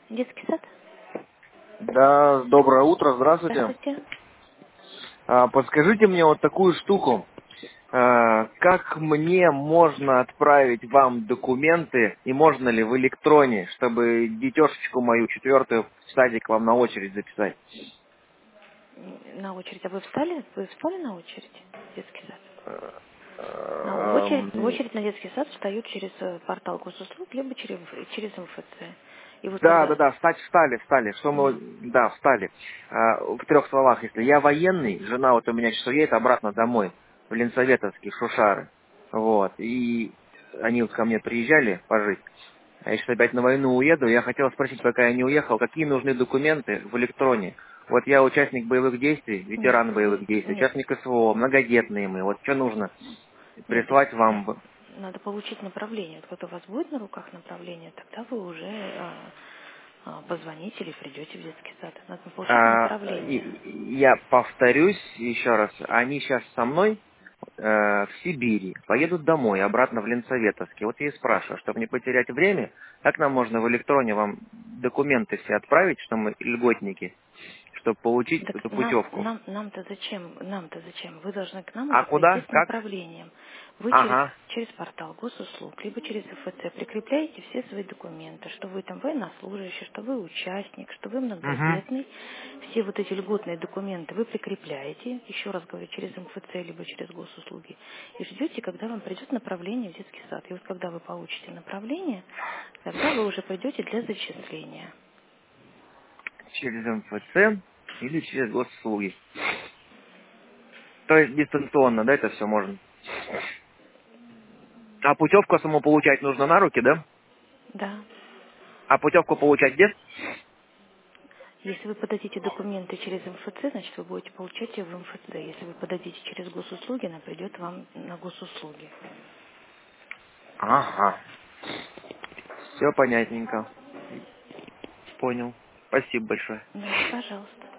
Детский сад? Да, доброе утро, здравствуйте. Здравствуйте. Подскажите мне вот такую штуку. Как мне можно отправить вам документы, и можно ли в электроне, чтобы детешечку мою четвертую в садик вам на очередь записать? На очередь. А вы встали? Вы встали на очередь? В детский сад? В Эм, очередь на детский сад встают через портал госуслуг, либо через МФЦ. И вот Да, когда... да, да, встали. Что мы, да, встали. В трех словах, если я военный, жена вот у меня сейчас едет обратно домой, в Ленсоветовский, Шушары. Вот. И они вот ко мне приезжали пожить. А я сейчас опять на войну уеду. Я хотел спросить, пока я не уехал, какие нужны документы в электроне? Вот я участник боевых действий, Нет, ветеран боевых действий, нет, участник СВО, многодетные мы. Вот что нужно нет, прислать вам? надо получить направление. Вот когда у вас будет на руках направление, тогда вы уже позвоните или придете в детский сад. Надо получить направление. Я повторюсь еще раз, они сейчас со мной в Сибири, поедут домой, обратно в Ленсоветовский. Вот я и спрашиваю, чтобы не потерять время, как нам можно в электроне вам документы все отправить, что мы льготники, чтобы получить Так эту путевку? нам-то зачем? Нам-то зачем? Вы должны к нам А уже прийти куда? с Как? направлением. Вы Ага. через портал госуслуг, либо через ФЦ прикрепляете все свои документы, что вы там военнослужащий, что вы участник, что вы Угу. многодетный. Все вот эти льготные документы вы прикрепляете, еще раз говорю, через МФЦ, либо через госуслуги, и ждете, когда вам придет направление в детский сад. И вот когда вы получите направление, тогда вы уже пойдете для зачисления. Через МФЦ или через госуслуги. То есть дистанционно, да, это все можно? А путевку саму получать нужно на руки, да? Да. А путевку получать где? Если вы подадите документы через МФЦ, значит, вы будете получать ее в МФЦ. Если вы подадите через госуслуги, она придет вам на госуслуги. Ага. Все понятненько. Понял. Спасибо большое. Да, пожалуйста.